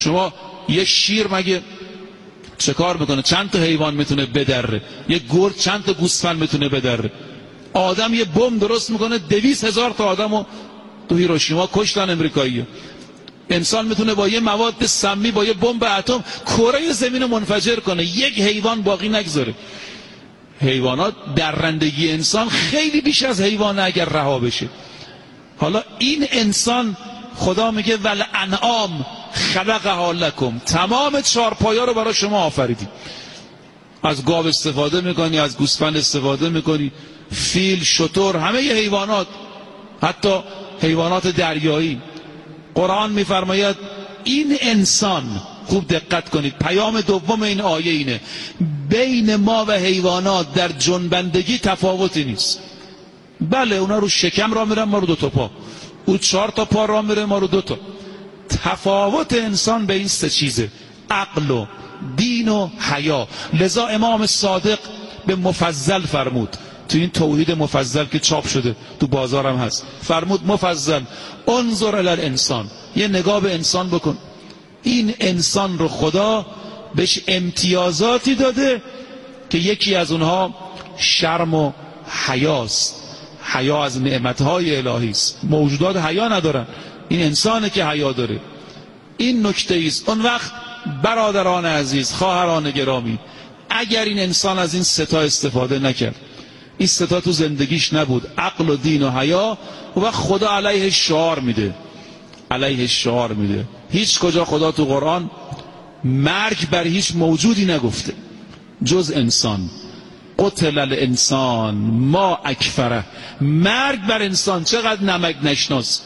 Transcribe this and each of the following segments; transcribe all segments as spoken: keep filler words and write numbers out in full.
شما یه شیر مگه چه کار میکنه؟ چند تا حیوان میتونه بدره؟ یه گرگ چند تا گوسفند میتونه بدره؟ آدم یه بمب درست میکنه دویست هزار تا آدمو تو هیروشیما کشتن امریکایی‌ها. انسان میتونه با یه مواد سمی، با یه بمب اتم کره زمین رو منفجر کنه، یک حیوان باقی نگذاره. حیوانات درندگی انسان خیلی بیش از حیوانه اگر رها بشه. حالا این انسان خدا میگه ول انعام خلقها لکم، تمام چهارپایا رو برای شما آفریدیم. از گاو استفاده میکنی، از گوسفند استفاده میکنی، فیل، شتر، همه ی حیوانات، حتی حیوانات دریایی. قرآن میفرماید این انسان، خوب دقت کنید، پیام دوم این آیه اینه، بین ما و حیوانات در جنبندگی تفاوتی نیست. بله اونا رو شکم را میرن، ما رو دو تا پا، او چهار تا پا را میره، ما رو دو تا. تفاوت انسان به این سه چیزه، عقل و دین و حیا. لذا امام صادق به مفضل فرمود، تو این توحید مفضل که چاپ شده تو بازارم هست، فرمود مفضل انظر الی الانسان، یه نگاه به انسان بکن. این انسان رو خدا بهش امتیازاتی داده که یکی از اونها شرم و حیاست. حیا از نعمتهای الهی است. موجودات حیا ندارن، این انسانه که حیا داره. این نکته است. اون وقت برادران عزیز، خواهران گرامی، اگر این انسان از این ستا استفاده نکرد، این ستا تو زندگیش نبود، عقل و دین و حیا، و وقت خدا علیه شعار میده، علیه شعار میده. هیچ کجا خدا تو قرآن مرگ بر هیچ موجودی نگفته جز انسان. قتل الانسان ما اکفره، مرگ بر انسان، چقدر نمک نشناس.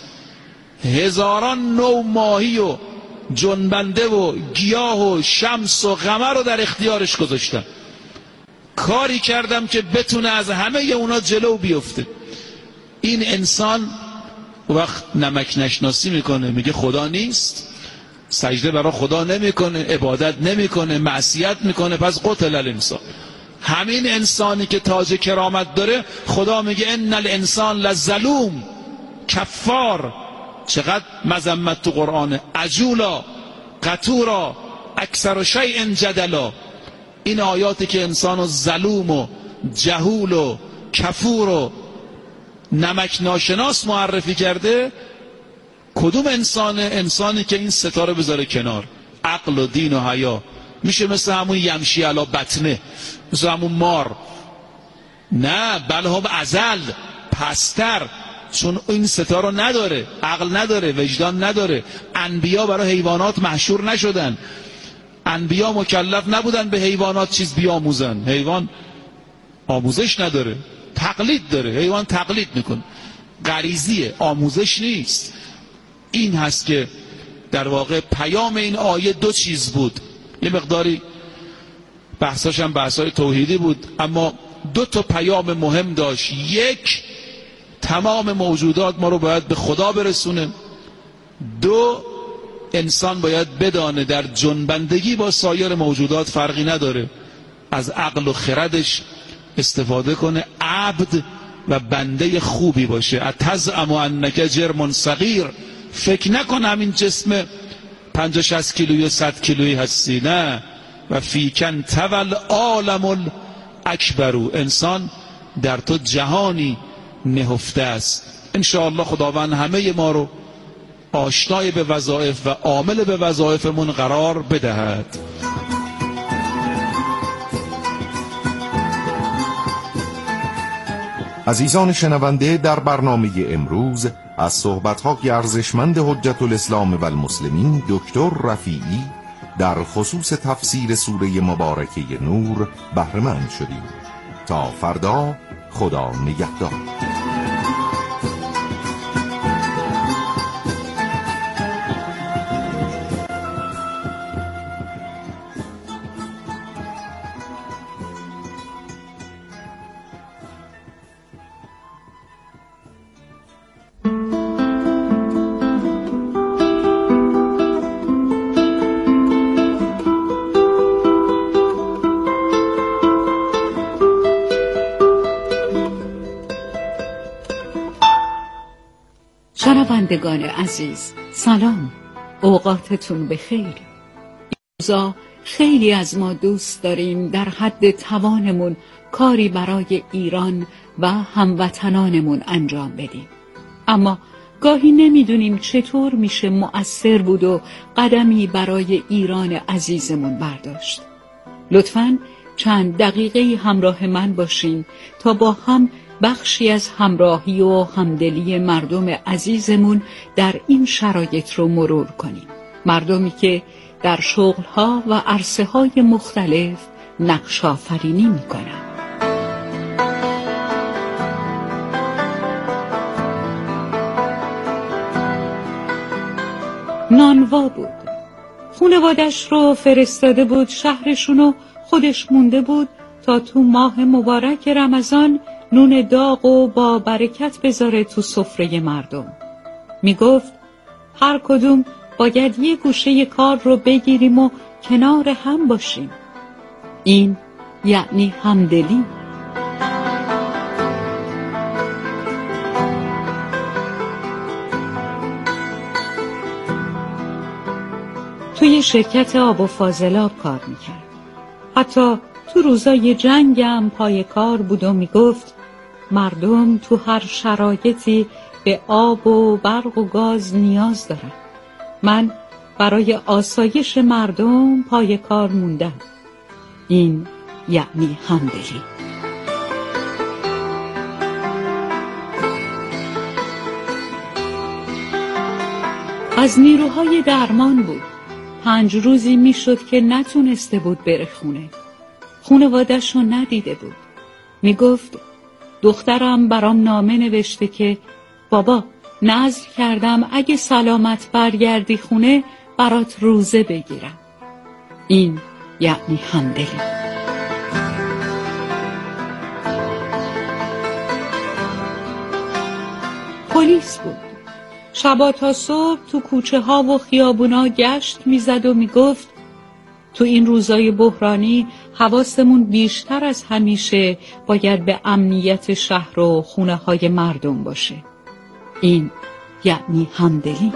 هزاران نوع ماهی و جنبنده و گیاه و شمس و قمر رو در اختیارش گذاشتم، کاری کردم که بتونه از همه اونا جلو بیفته. این انسان وقت نمک نشناسی میکنه، میگه خدا نیست، سجده برای خدا نمیکنه، عبادت نمیکنه، معصیت میکنه، پس قتل الانسان. همین انسانی که تاج کرامت داره خدا میگه ان الانسان لظلوم کفار. چقدر مذمت تو قرآن، عجولا قتورا اکثر شیء جدلا. این آیاتی که انسانو ظلوم و جهول و کفور و نمک ناشناس معرفی کرده، کدوم انسانه؟ انسانی که این ستاره بذاره کنار، عقل و دین و حیا. میشه مثل همون یمشی علا بطنه، مثل همون مار. نه، بله هم ازل پستر، چون این ستاره رو نداره، عقل نداره، وجدان نداره. انبیا برای حیوانات محشور نشدن، انبیا مکلف نبودن به حیوانات چیز بیاموزن. حیوان آموزش نداره، تقلید داره، حیوان تقلید میکنه، غریزیه، آموزش نیست. این هست که در واقع پیام این آیه دو چیز بود. یه مقداری بحثاش هم بحثای توحیدی بود، اما دو تا پیام مهم داشت. یک، تمام موجودات ما رو باید به خدا برسونه. دو، انسان باید بدانه در جنبندگی با سایر موجودات فرقی نداره، از عقل و خردش استفاده کنه، عبد و بنده خوبی باشه. اتزعم انک جرم صغیر، فکر نکن همین جسم پنجاه شصت کیلویی صد کیلویی هستی، نه. و فیکن تول عالم الاکبر، انسان در تو جهانی نهفته است. انشاءالله خداوند همه ما رو آشنای به وظایف و عامل به وظایفمون قرار بدهد. عزیزان شنونده، در برنامه امروز از صحبت‌های ارزشمند حجت الاسلام و المسلمین دکتر رفیعی در خصوص تفسیر سوره مبارکه نور بهره مند شدیم. تا فردا، خدا نگهدار. شنوندگان عزیز، سلام، اوقاتتون بخیر. روزا خیلی از ما دوست داریم در حد توانمون کاری برای ایران و هموطنانمون انجام بدیم، اما گاهی نمیدونیم چطور میشه مؤثر بود و قدمی برای ایران عزیزمون برداشت. لطفاً چند دقیقه همراه من باشین تا با هم بخشی از همراهی و همدلی مردم عزیزمون در این شرایط رو مرور کنیم. مردمی که در شغلها و عرصه‌های مختلف نقش آفرینی می‌کنند. نانوا بود. خانوادش رو فرستاده بود شهرشونو، خودش مونده بود تا تو ماه مبارک رمضان نون داغ و با برکت بذاره تو سفره مردم. میگفت هر کدوم باید یه گوشه کار رو بگیریم و کنار هم باشیم. این یعنی همدلی. توی شرکت آب و فاضلاب کار میکرد. حتی تو روزای جنگم پای کار بود و میگفت مردم تو هر شرایطی به آب و برق و گاز نیاز دارن. من برای آسایش مردم پای کار موندم. این یعنی همدلی. از نیروهای درمان بود. پنج روزی میشد که نتونسته بود بره خونه. خانواده‌ش رو ندیده بود. میگفت دخترم برام نامه نوشته که بابا نذر کردم اگه سلامت برگردی خونه برات روزه بگیرم. این یعنی همدلی. پلیس بود. شبا تا صبح تو کوچه ها و خیابونا گشت میزد و میگفت تو این روزای بحرانی حواسمون بیشتر از همیشه باید به امنیت شهر و خونه های مردم باشه. این یعنی همدلی.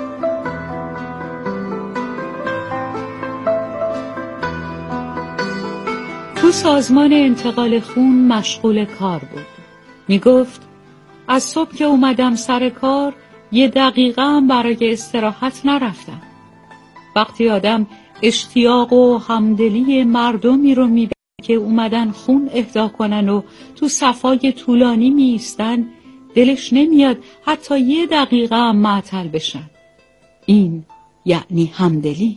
تو سازمان انتقال خون مشغول کار بود. میگفت از صبح که اومدم سر کار یه دقیقه هم برای استراحت نرفتم. وقتی آدم اشتیاق و همدلی مردمی رو میبینه که اومدن خون اهدا کنن و تو صفای طولانی میایستن، دلش نمیاد حتی یه دقیقه هم معطل بشن. این یعنی همدلی.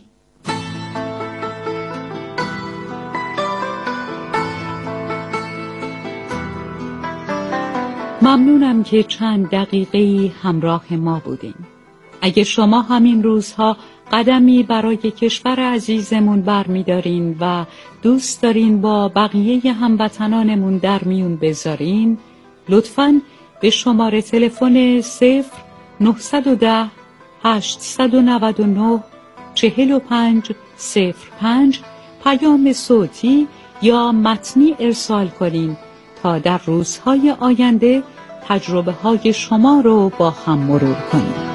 ممنونم که چند دقیقه‌ای همراه ما بودین. اگه شما همین روزها قدمی برای کشور عزیزمون برمی‌دارین و دوست دارین با بقیه هموطنانمون در میون بذارین، لطفاً به شماره تلفن صفر نهصد و ده هشتصد و نود و نه چهل و پنج صفر پنج پیام صوتی یا متنی ارسال کنین تا در روزهای آینده تجربه های شما رو با هم مرور کنیم.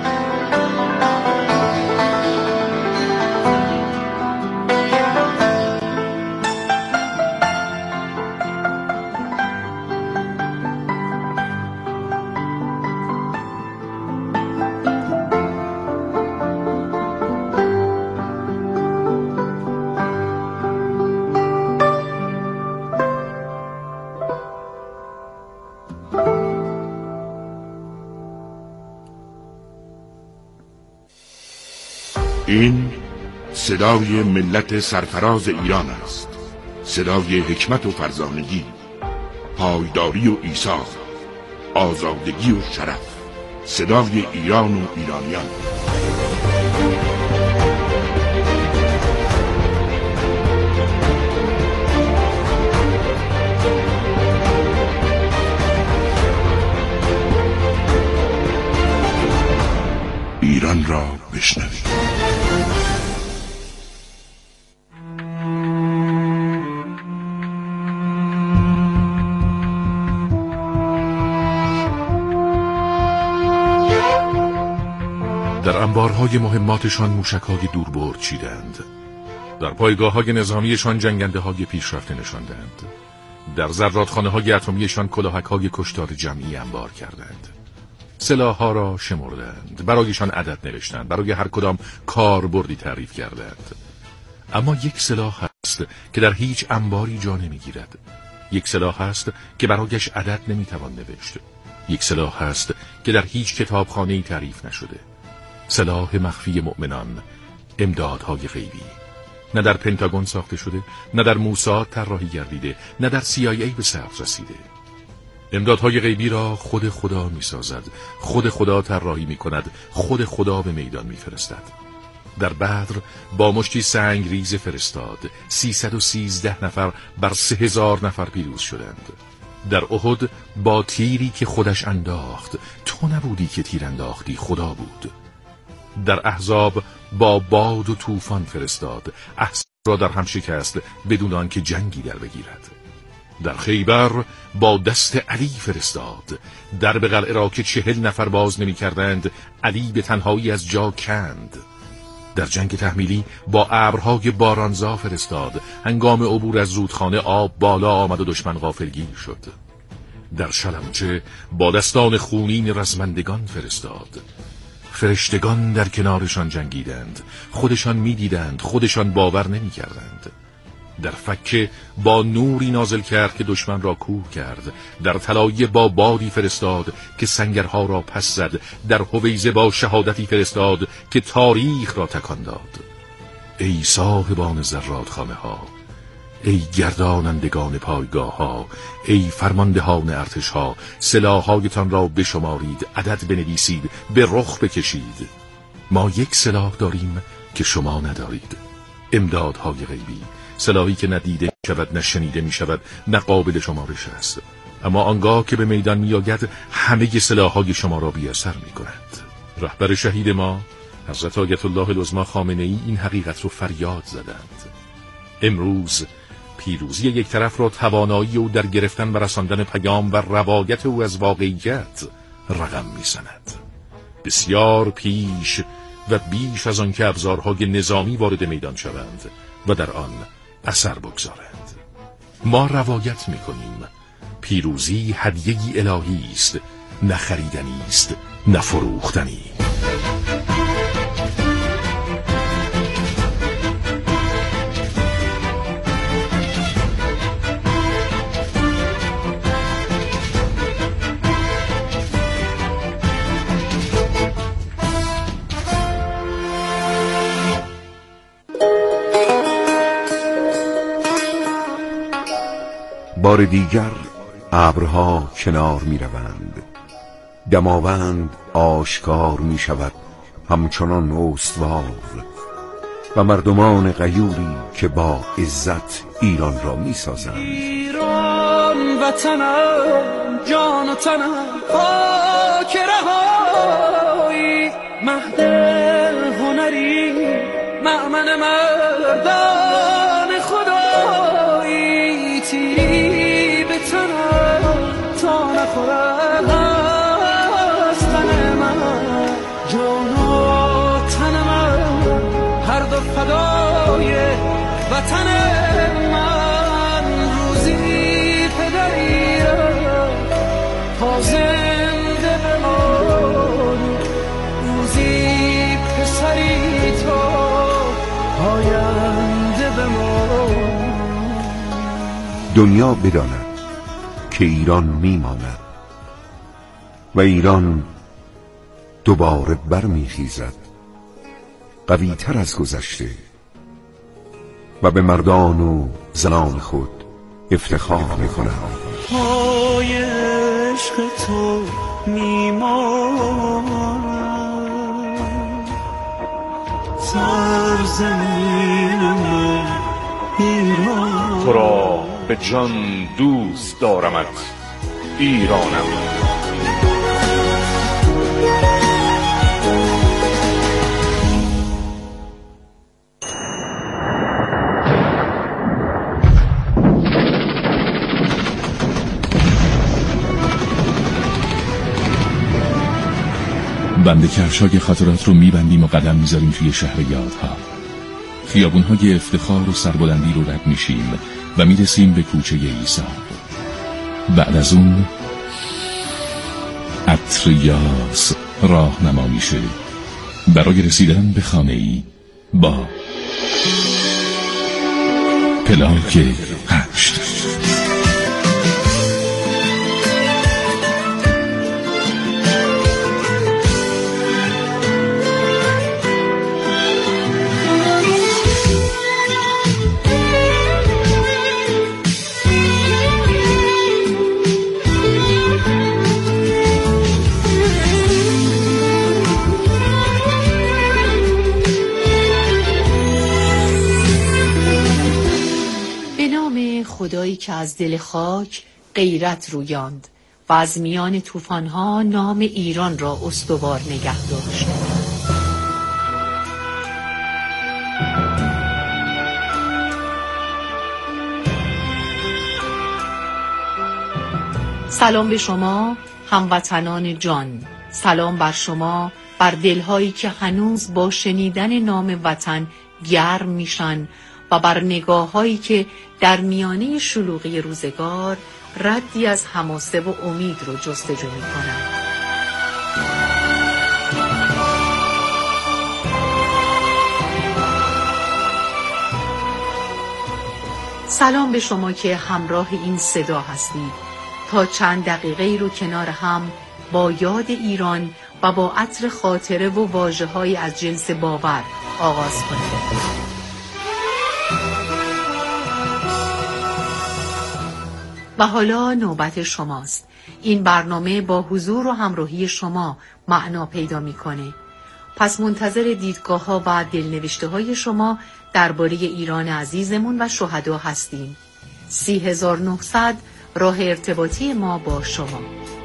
این صدای ملت سرفراز ایران است، صدای حکمت و فرزانگی، پایداری و ایثار، آزادگی و شرف، صدای ایران و ایرانیان. ایران را بشنوید. در انبارهای مهماتشان موشک‌های دوربرد چیدند در پایگاه‌های نظامیشان جنگنده‌های پیشرفته نشاندند. در زرادخانه‌های اتمیشان کلاهک‌های کشتار جمعی انبار کردند. سلاح‌ها را شمردند، برایشان عدد نوشتند، برای هر کدام کاربردی تعریف کردند. اما یک سلاح هست که در هیچ انباری جا نمی‌گیرد. یک سلاح هست که برایش عدد نمی‌توان نوشت. یک سلاح هست که در هیچ کتابخانه‌ای تعریف نشده. سلاح مخفی مؤمنان، امدادهای غیبی. نه در پنتاگون ساخته شده، نه در موساد طراحی گردیده، نه در سی آی ای به ثبت رسیده. امدادهای غیبی را خود خدا می‌سازد، خود خدا طراحی می‌کند، خود خدا به میدان می‌فرستد. در بدر با مشتی سنگ ریز فرستاد، سیصد و سیزده نفر بر سه هزار نفر پیروز شدند. در احد با تیری که خودش انداخت، تو نبودی که تیر انداختی، خدا بود. در احزاب با باد و طوفان فرستاد، احزاب را در هم شکست بدون آنکه جنگی در بگیرد. در خیبر با دست علی فرستاد، در به قلعه را که چهل نفر باز نمی کردند، علی به تنهایی از جا کند. در جنگ تحمیلی با ابرهای بارانزا فرستاد، هنگام عبور از رودخانه آب بالا آمد و دشمن غافلگیر شد. در شلمچه با دستان خونین رزمندگان فرستاد. فرشتگان در کنارشان جنگیدند، خودشان میدیدند، خودشان باور نمی کردند. در فکه با نوری نازل کرد که دشمن را کور کرد. در طلایه با بادی فرستاد که سنگرها را پس زد. در هویزه با شهادتی فرستاد که تاریخ را تکان داد. ای صاحبان زرادخانه ها، ای گردانندگان پایگاه ها، ای فرماندهان ارتش ها، سلاح‌هایتان را بشمارید، عدد بنویسید، به رخ بکشید. ما یک سلاح داریم که شما ندارید. امدادهای غیبی، سلاحی که نه دیده می شود، نه شنیده می شود، نه قابل شمارش است. اما آنگاه که به میدان می آید، همه سلاح‌های شما را بی اثر می کند. رهبر شهید ما حضرت آیت الله العظمی خامنه ای این حقیقت رو فریاد زدند. امروز پیروزی یک طرف را توانایی او در گرفتن و رساندن پیام و روایت او از واقعیت رقم می‌زند. بسیار پیش و بیش از آن که ابزارهای نظامی وارد میدان شوند و در آن اثر بگذارند. ما روایت می‌کنیم پیروزی هدیه‌ای الهی است، نه خریدنی است، نه فروختنی. بار دیگر ابرها کنار می روند، دماوند آشکار می شود همچنان استوار، و مردمان غیوری که با عزت ایران را می سازند. ایران وطنم، جان و تنم، خاک رهایی، مهد هنری، مأمن مردان خدایی، تیری به تنم تا نخورد از تن من، جان و تن من هر دو فدای وطن من. روزی پدری را تا زنده بمانی، روزی پسری تو آینده بمانی. دنیا بداند که ایران میماند و ایران دوباره برمیخیزد، قوی تر از گذشته، و به مردان و زنان خود افتخار میکند. پای عشق تو میماند، سرزمین من ایران. تو را به جان دوست دارمت ایرانم. بند کفشای خاطرات رو میبندیم و قدم میذاریم توی شهر یادها. خیابون‌های افتخار و سربلندی رو رد میشیم و میرسیم به کوچه عیسی. بعد از اون عطر یاس راهنما میشه برای رسیدن به خانه‌ای با پلاک هشت. خدایی که از دل خاک غیرت رویاند و از میان طوفان‌ها نام ایران را استوار نگه داشت. سلام به شما هموطنان جان، سلام بر شما، بر دلهایی که هنوز با شنیدن نام وطن گرم میشن و بر نگاه‌هایی که در میانه شلوغی روزگار ردی از حماسه و امید رو جستجو می‌کنند. سلام به شما که همراه این صدا هستید تا چند دقیقه رو کنار هم با یاد ایران و با عطر خاطره و واژه‌های از جنس باور آغاز کنید. و حالا نوبت شماست. این برنامه با حضور و همراهی شما معنا پیدا میکنه. پس منتظر دیدگاه ها و دلنوشته های شما درباره ایران عزیزمون و شهدا هستیم. سی هزار و نهصد راه ارتباطی ما با شما.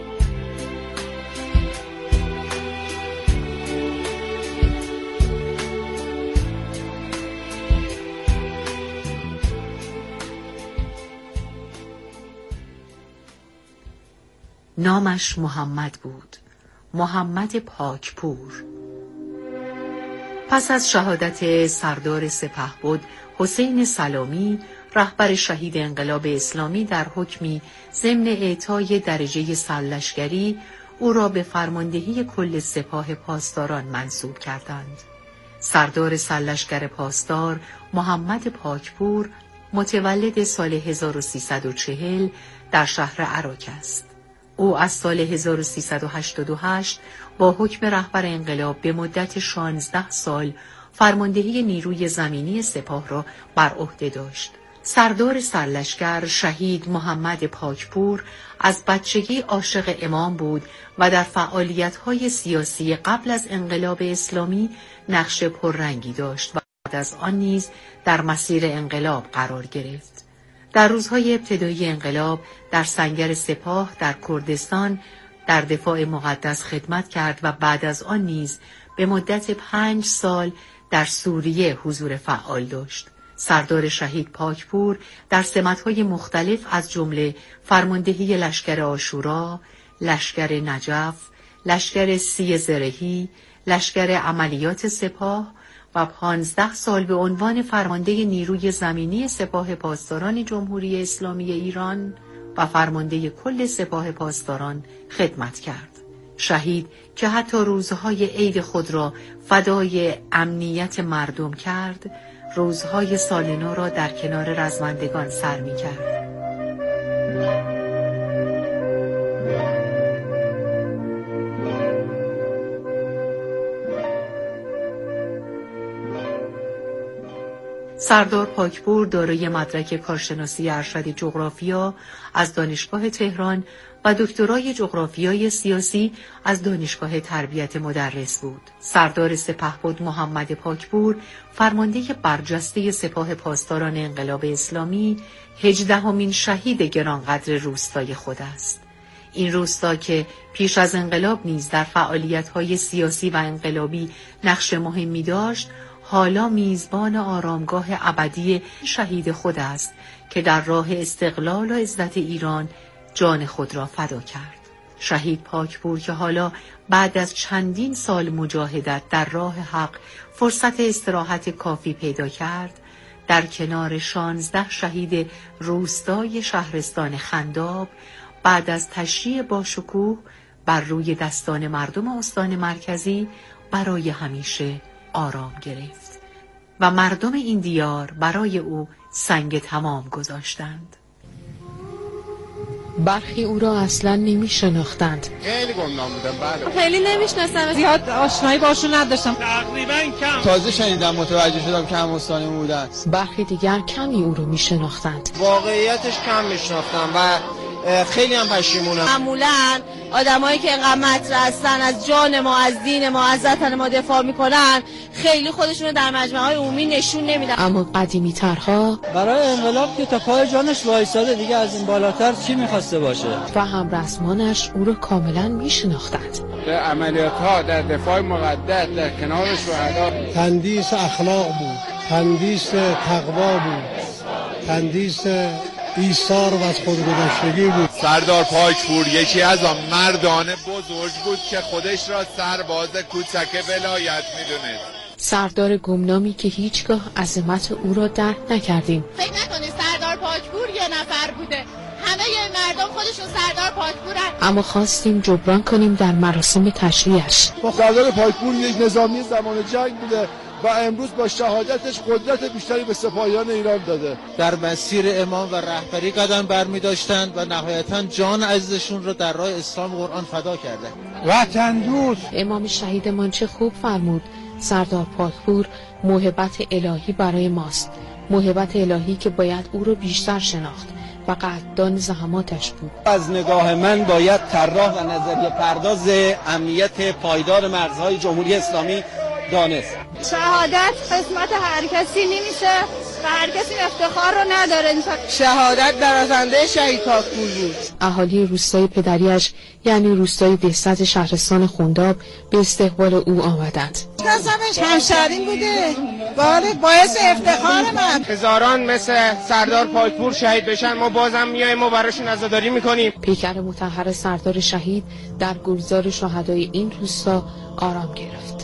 نامش محمد بود، محمد پاکپور. پس از شهادت سردار سپهبد حسین سلامی، رهبر شهید انقلاب اسلامی، در حکمی ضمن اعطای درجه سرلشکری او را به فرماندهی کل سپاه پاسداران منصوب کردند. سردار سرلشکر پاسدار محمد پاکپور متولد سال هزار و سیصد و چهل در شهر عراق است. او از سال هزار و سیصد و هشتاد و هشت با حکم رهبر انقلاب به مدت شانزده سال فرماندهی نیروی زمینی سپاه را بر عهده داشت. سردار سرلشکر شهید محمد پاکپور از بچگی عاشق امام بود و در فعالیت‌های سیاسی قبل از انقلاب اسلامی نقش پررنگی داشت و بعد از آن نیز در مسیر انقلاب قرار گرفت. در روزهای ابتدایی انقلاب در سنگر سپاه در کردستان در دفاع مقدس خدمت کرد و بعد از آن نیز به مدت پنج سال در سوریه حضور فعال داشت. سردار شهید پاکپور در سمت‌های مختلف از جمله فرماندهی لشکر عاشورا، لشکر نجف، لشکر سی زرهی، لشکر عملیات سپاه و پانزده سال به عنوان فرمانده نیروی زمینی سپاه پاسداران جمهوری اسلامی ایران و فرمانده کل سپاه پاسداران خدمت کرد. شهید که حتی روزهای عید خود را فدای امنیت مردم کرد، روزهای سال نو را در کنار رزمندگان سر می کرد. سردار پاکپور دارای مدرک کارشناسی ارشد جغرافیا از دانشگاه تهران و دکترای جغرافیای سیاسی از دانشگاه تربیت مدرس بود. سردار سپهبد محمد پاکپور فرمانده برجسته سپاه پاسداران انقلاب اسلامی، هجدهمین شهید گرانقدر روستای خود است. این روستا که پیش از انقلاب نیز در فعالیت‌های سیاسی و انقلابی نقش مهمی داشت، حالا میزبان آرامگاه ابدی شهید خود است که در راه استقلال و عزت ایران جان خود را فدا کرد. شهید پاکپور که حالا بعد از چندین سال مجاهدت در راه حق فرصت استراحت کافی پیدا کرد، در کنار شانزده شهید روستای شهرستان خنداب بعد از تشریع با شکوه بر روی دستان مردم استان مرکزی برای همیشه آرام گرفت و مردم این دیار برای او سنگ تمام گذاشتند. برخی او را اصلا نمی شناختند. خیلی گمنام بودم. بله خیلی نمیشناسم، زیاد آشنایی باشون نداشتم. تقریبا کم. تازه شنیدم، متوجه شدم که هم‌استانی بودن. برخی دیگر کمی او را می شناختند. واقعیتش کم میشناختم و خیلی هم پشیمونم. معمولاً آدمایی که اینقدر مطرح هستن، از جان ما، از دین ما، از وطن ما دفاع میکنن، خیلی خودشون رو در مجمع‌های عمومی نشون نمیدن. اما قدیمی ترها برای انقلاب که تا پای جانش وایساده، دیگه از این بالاتر چی میخواسته باشه؟ و هم رسمانش او را کاملا میشناختند. در عملیات ها در دفاع مقدس در کنار شهدا تندیس اخلاق بود، تندیس تقوا بود، تندیس ایثار و از خودگذشتگی بود. سردار پاکپور یکی از آن مردان بزرگ بود که خودش را سرباز کوچک ولایت میدونست. سردار گمنامی که هیچگاه عظمت او را درک نکردیم. فکر نکنید سردار پاکپور یه نفر بوده، همه ی مردم خودشون سردار پاکپورن. اما خواستیم جبران کنیم در مراسم تشریعش. سردار پاکپور یک نظامی زمان جنگ بوده و امروز با شهادتش قدرت بیشتری به سپاهیان ایران داده. در مسیر امام و رهبری قدم برمی داشتند و نهایتاً جان عزیزشون رو در راه اسلام و قرآن فدا کردند. وطن دوست امام شهیدمان چه خوب فرمود: سردار پاکپور موهبت الهی برای ماست، موهبت الهی که باید او رو بیشتر شناخت و قدردان زحماتش بود. از نگاه من باید طراح و نظریه پرداز امنیت پایدار مرزهای جمهوری اسلامی دانست. شهادت قسمت هر کسی نمیشه و هر کسی افتخار رو نداره. شهادت درازنده شهید پاکپور بود. اهالی روستای پدریش یعنی روستای دهصد شهرستان خنداب به استقبال او آمدند. نظامش همشهرین بوده، بله باعث افتخار من. هزاران مثل سردار پاکپور شهید بشن، ما بازم میایم و براشون عزاداری میکنیم. پیکر مطهر سردار شهید در گلزار شهدای این روستا آرام گرفت.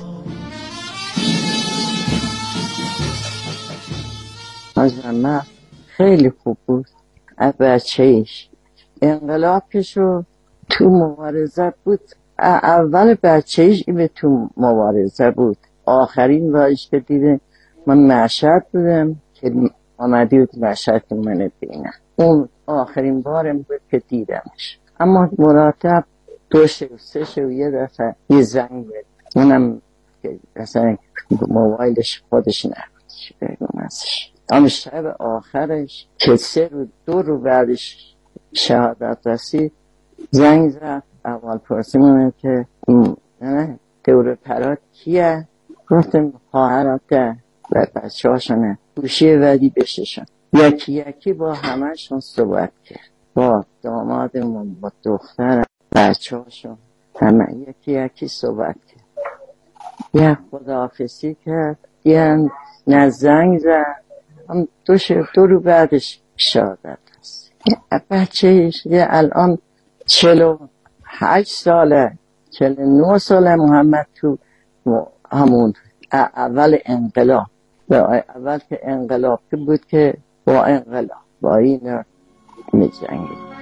آجامه خیلی خوب بود. از بچه‌ایش انقلاب که شو تو مبارزه بود. اول بچه‌ایش به تو مبارزه بود. آخرین بارش که دیده من مشهد بودم که آمدی بود مشهد که من بینم. اون آخرین بارم بود که دیدمش. اما مراتب دو شو سه شو یه دفعه یه زنگ بود. اونم که اصلا موبایلش خودش نبودش بگم ازش. اما شب آخرش که سه رو دو رو بعدش شهادت رسید زنگ زد. اول پرسیدم که نه دور پرات کیه؟ گفتم خواهرته و بچه هاشونه گوشی ودی بششن. یکی یکی با همهشون صحبت کرد، با دامادمون، با دخترم، بچه هاشون، همه یکی یکی صحبت کرد. یه خداحافظی کرد، یه نه زنگ زد. هم دو شب دو رو بعدش شهادت هست. بچهش یه الان چلو هشت ساله چلو نه ساله محمد تو همون اول انقلاب و اول که انقلاب بود که با انقلاب با این می جنگید.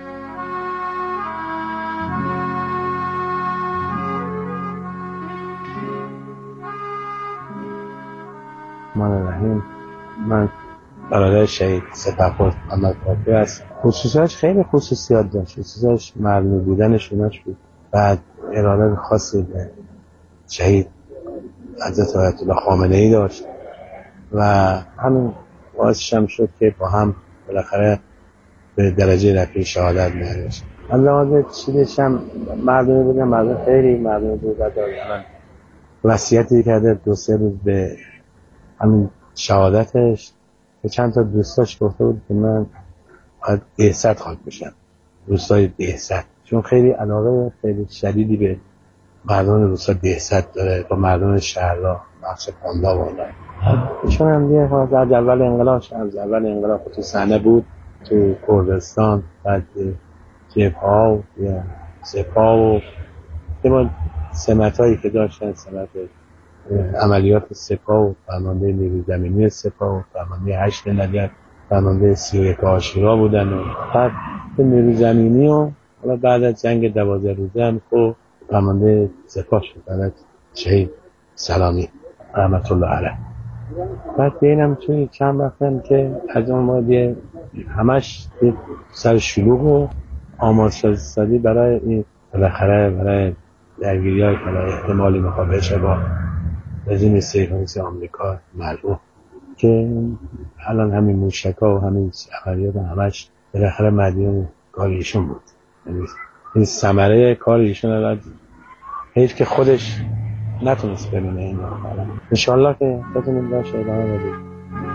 من رحیم من برادر شهید سپهبد محمد پاکپور هستم. خصوصیتش خیلی خصوصیات داشت. خصوصیتش مردمی بودنش اوناش بود. بعد اراده خاصی به شهید حضرت آیت الله خامنه‌ای داشت و همین باعثش هم شد که با هم بالاخره به درجه رفیع شهادت می‌رسیم. من لازم چیزش هم مردمی بودن، مردم خیلی مردمی بود. داشتن وصیتی کرده دو سه روز به همین شهادتش به چند تا دوستاش گفته بود که من باید دهصد خاک بشم، روستای دهصد، چون خیلی علاقه خیلی شدیدی به مردم روستا دهصد داره با مردم شهرها بخش خنداب و اونا. ایشون هم دیگه از اول انقلاب از اول انقلاب تو صحنه بود، تو کردستان، بعد جبهه‌ها و سپاه و ما سمت هایی که داشتن، سمت عملیات سپاه و فرمانده نیروی زمینی سپاه و فرمانده هشت نگهت، فرمانده سی و یک عاشورا بودن و بعد نیروی زمینی و حالا بعد از جنگ دوازده روزه هم خب فرمانده سپاه شد، بعد از شهید سلامی رحمت الله علیه. بعد بینم توی چند وقتم که از اون مادیه همش سر شلوغ و آمادسازی برای این بالاخره برای درگیری های برای احتمالی مقابله با رژیم صهیونیست آمریکا ملعون که الان همین موشک ها و همین عملیات همش بالاخره مدیون کار ایشون بود. این ثمره کار ایشون الان حیف که خودش نتونست ببینه این رو. انشالله که بتونیم باشه ادامه بدیم.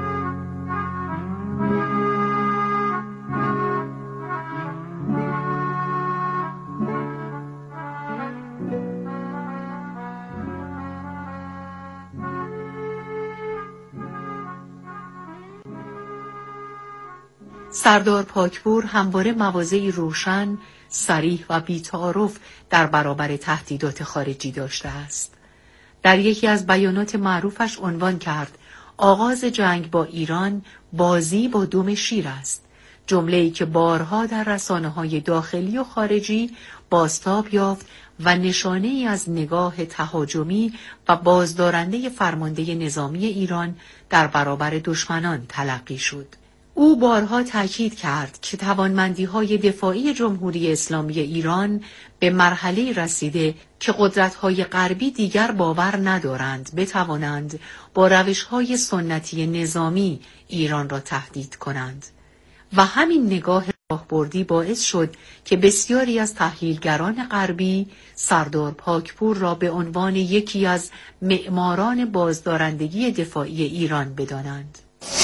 سردار پاکپور همواره مواضعی روشن، صریح و بی‌تعارف در برابر تهدیدات خارجی داشته است. در یکی از بیانات معروفش عنوان کرد آغاز جنگ با ایران بازی با دم شیر است، جمله‌ای که بارها در رسانه‌های داخلی و خارجی بازتاب یافت و نشانه‌ای از نگاه تهاجمی و بازدارنده فرمانده نظامی ایران در برابر دشمنان تلقی شد. او بارها تاکید کرد که توانمندی‌های دفاعی جمهوری اسلامی ایران به مرحله رسیده که قدرت‌های غربی دیگر باور ندارند بتوانند با روش‌های سنتی نظامی ایران را تهدید کنند و همین نگاه راهبردی باعث شد که بسیاری از تحلیلگران غربی سردار پاکپور را به عنوان یکی از معماران بازدارندگی دفاعی ایران بدانند.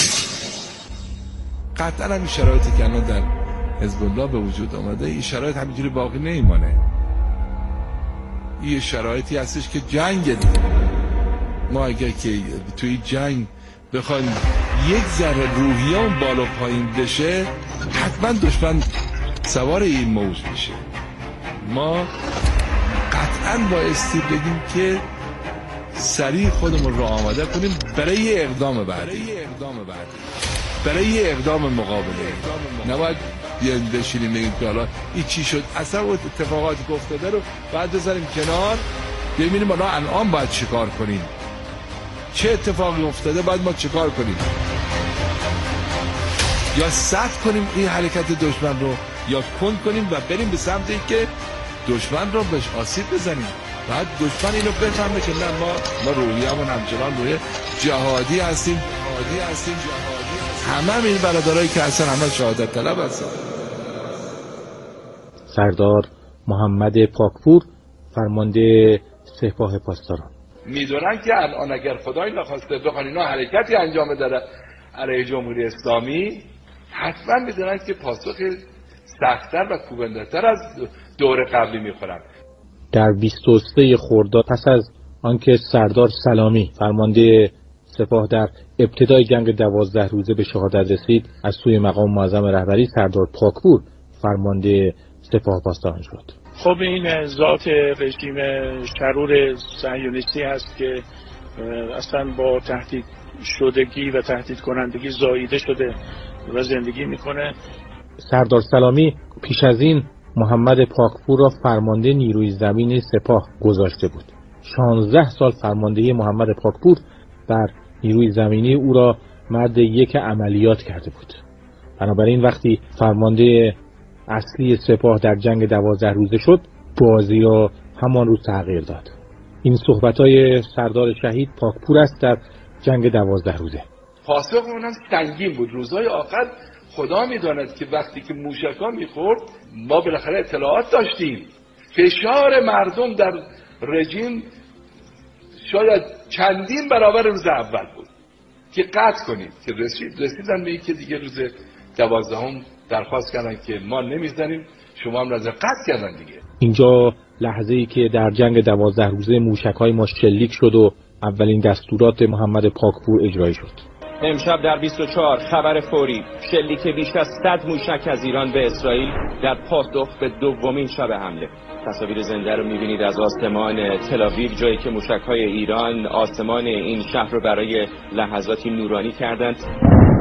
قطعا این شرایطی که الان در حزب الله به وجود آمده، این شرایط همینجوری باقی نمیمانه. این شرایطی هستش که جنگ دیگه. ما اگر که توی جنگ بخوایم یک ذره روحیه‌مون بالا پایین بشه، حتما دشمن سوار این موج میشه. ما قطعا بایستی بگیم که سریع خودمون رو آماده کنیم برای اقدام بعدی، برای اقدام مقابله. نباید بیایم بشینیم بگیم که حالا این چی شد، اصلا اون اتفاقاتی که افتاده رو بعد بذاریم کنار، ببینیم حالا الان باید چیکار کنیم، چه اتفاقی افتاده، باید ما چیکار کنیم، یا سد کنیم این حرکت دشمن رو یا کند کنیم و بریم به سمتی که دشمن رو بهش آسیب بزنیم. بعد دشمن اینو بفهمه که نه ما ما روحیه‌مون همچنان روی جهادی هستیم، جهادی هستیم، جهادی هستیم. همه این برادرایی که اصلا همه شهادت طلب هستن. سردار محمد پاکپور فرمانده سپاه پاسداران میدونن که الان اگر خدای نخواسته بخوان اینا حرکتی انجام داره علیه جمهوری اسلامی، حتما میدونن که پاسخ سخت‌تر و کوبنده‌تر از دور قبلی میخورن. در بیست و سه خرداد پس از آنکه سردار سلامی فرمانده سپاه در ابتدای جنگ دوازده روزه به شهادت رسید، از سوی مقام معظم رهبری سردار پاکپور فرمانده سپاه پاسداران شد. خب این ذات رژیم شرور صهیونیستی هست که اصلا با تهدید شدگی و تهدید کنندگی زاییده شده و زندگی میکنه. سردار سلامی پیش از این محمد پاکپور را فرمانده نیروی زمین سپاه گذاشته بود. شانزده سال فرماندهی محمد پاکپور بر نیروی زمینی او را مرد یک عملیات کرده بود. بنابراین وقتی فرمانده اصلی سپاه در جنگ دوازده روزه شد، بازی را همان روز تغییر داد. این صحبت‌های سردار شهید پاکپور است در جنگ دوازده روزه. پاسخ اونم سنگین بود. روزهای آخر خدا میداند که وقتی که موشک‌ها میخورد، ما بالاخره اطلاعات داشتیم. فشار مردم در رژیم شاید چندین برابر روز اول بود که قطع کنیم، که رسید رسیدن به این که دیگه روز دوازدهم درخواست کردن که ما نمیزنیم، شما هم نظر قطع کردن دیگه. اینجا لحظه‌ای که در جنگ دوازده روزه موشک‌های ما شلیک شد و اولین دستورات محمد پاکپور اجرایی شد. امشب در بیست و چهار خبر فوری، شلیک بیش از صد موشک از ایران به اسرائیل در پاسخ به دومین شب حمله. تصاویر زنده رو می‌بینید از آسمان تل‌آویو، جایی که موشک‌های ایران آسمان این شهر رو برای لحظاتی نورانی کردند.